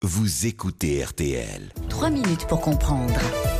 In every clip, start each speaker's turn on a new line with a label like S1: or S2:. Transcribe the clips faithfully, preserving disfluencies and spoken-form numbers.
S1: Vous écoutez R T L.
S2: Trois minutes pour comprendre.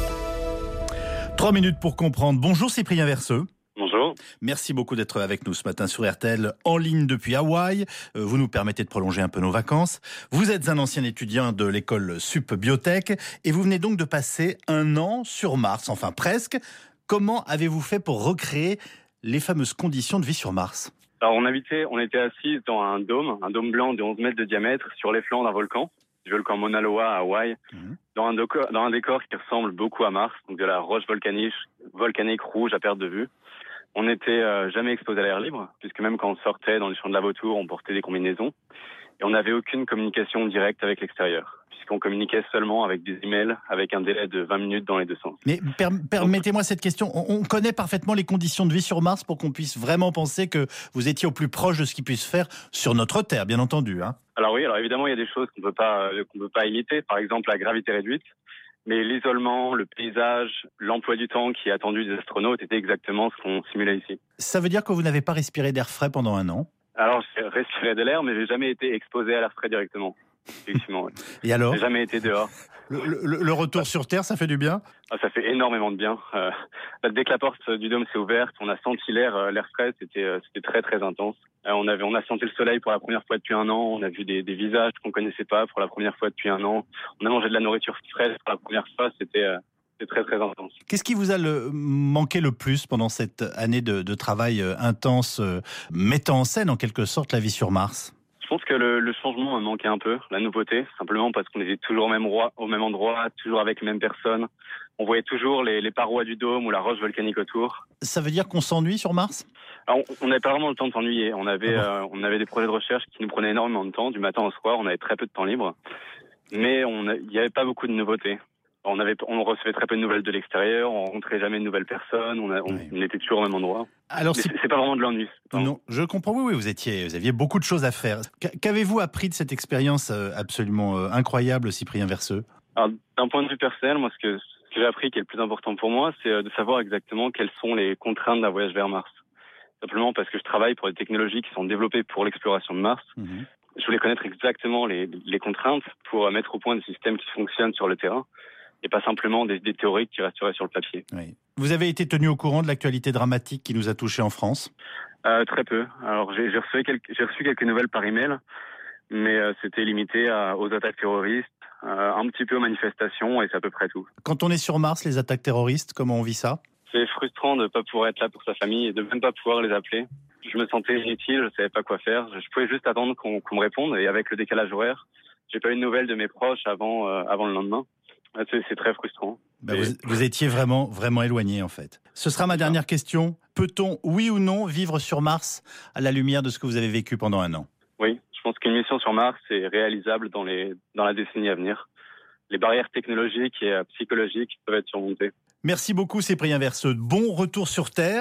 S3: Trois minutes pour comprendre. Bonjour Cyprien Verseux.
S4: Bonjour.
S3: Merci beaucoup d'être avec nous ce matin sur R T L, en ligne depuis Hawaï. Vous nous permettez de prolonger un peu nos vacances. Vous êtes un ancien étudiant de l'école Sup Biotech et vous venez donc de passer un an sur Mars, enfin presque. Comment avez-vous fait pour recréer les fameuses conditions de vie sur Mars ?
S4: Alors on habitait, on était assis dans un dôme, un dôme blanc de onze mètres de diamètre sur les flancs d'un volcan, du volcan Mauna Loa à Hawaï, mmh. dans, un décor, dans un décor qui ressemble beaucoup à Mars, donc de la roche volcanique, volcanique rouge à perte de vue. On n'était euh, jamais exposé à l'air libre, puisque même quand on sortait dans les champs de la vautour, on portait des combinaisons. Et on n'avait aucune communication directe avec l'extérieur, puisqu'on communiquait seulement avec des emails, avec un délai de vingt minutes dans les deux sens.
S3: Mais per- permettez-moi cette question. On, on connaît parfaitement les conditions de vie sur Mars pour qu'on puisse vraiment penser que vous étiez au plus proche de ce qui puisse faire sur notre Terre, bien entendu. Hein.
S4: Alors oui, alors évidemment, il y a des choses qu'on peut pas, euh, qu'on peut pas imiter. Par exemple, la gravité réduite. Mais l'isolement, le paysage, l'emploi du temps qui est attendu des astronautes était exactement ce qu'on simulait ici.
S3: Ça veut dire que vous n'avez pas respiré d'air frais pendant un an ?
S4: Alors, j'ai respiré de l'air, mais j'ai jamais été exposé à l'air frais directement. Effectivement, ouais.
S3: Et alors ?
S4: J'ai jamais été dehors.
S3: Le, le, le retour sur Terre, ça fait du bien ?
S4: Ah, ça fait énormément de bien. Euh, dès que la porte du dôme s'est ouverte, on a senti l'air, euh, l'air frais. C'était, euh, c'était très très intense. Euh, on avait, on a senti le soleil pour la première fois depuis un an. On a vu des, des visages qu'on connaissait pas pour la première fois depuis un an. On a mangé de la nourriture fraîche pour la première fois. C'était, euh, c'était très très intense.
S3: Qu'est-ce qui vous a le, manqué le plus pendant cette année de, de travail euh, intense, euh, mettant en scène en quelque sorte la vie sur Mars ?
S4: Je pense que le, le changement me manquait un peu, la nouveauté, simplement parce qu'on était toujours au même, roi, au même endroit, toujours avec les mêmes personnes. On voyait toujours les, les parois du dôme ou la roche volcanique autour.
S3: Ça veut dire qu'on s'ennuie sur Mars ?
S4: Alors, on n'avait pas vraiment le temps de s'ennuyer. On avait,
S3: ah bon.
S4: euh, on avait des projets de recherche qui nous prenaient énormément de temps, du matin au soir. On avait très peu de temps libre, mais il n'y avait pas beaucoup de nouveautés. On, avait, on recevait très peu de nouvelles de l'extérieur, on rencontrait jamais de nouvelles personnes, on, a, on, oui. on était toujours au même endroit.
S3: Alors,
S4: c'est, c'est pas vraiment de l'ennui.
S3: Non, je comprends, oui, oui, vous étiez, vous aviez beaucoup de choses à faire. Qu'avez-vous appris de cette expérience absolument incroyable, Cyprien Verseux ?
S4: Alors, d'un point de vue personnel, moi, ce que, ce que j'ai appris qui est le plus important pour moi, c'est de savoir exactement quelles sont les contraintes d'un voyage vers Mars. Simplement parce que je travaille pour des technologies qui sont développées pour l'exploration de Mars. Mmh. Je voulais connaître exactement les, les contraintes pour mettre au point des systèmes qui fonctionnent sur le terrain. Et pas simplement des, des théories qui resteraient sur le papier.
S3: Oui. Vous avez été tenu au courant de l'actualité dramatique qui nous a touchés en France ?
S4: euh, Très peu. Alors j'ai, j'ai, reçu quelques, j'ai reçu quelques nouvelles par email, mais euh, c'était limité à, aux attaques terroristes, euh, un petit peu aux manifestations, et c'est à peu près tout.
S3: Quand on est sur Mars, les attaques terroristes, comment on vit ça ?
S4: C'est frustrant de ne pas pouvoir être là pour sa famille et de même pas pouvoir les appeler. Je me sentais inutile, je ne savais pas quoi faire. Je pouvais juste attendre qu'on, qu'on me réponde, et avec le décalage horaire, j'ai pas eu de nouvelles de mes proches avant, euh, avant le lendemain. C'est, c'est très frustrant.
S3: Ben vous, vous étiez vraiment, vraiment éloigné en fait. Ce sera ma dernière question. Peut-on, oui ou non, vivre sur Mars à la lumière de ce que vous avez vécu pendant un an ?
S4: Oui, je pense qu'une mission sur Mars est réalisable dans, les, dans la décennie à venir. Les barrières technologiques et psychologiques peuvent être surmontées.
S3: Merci beaucoup Cyprien Verseux. Bon retour sur Terre.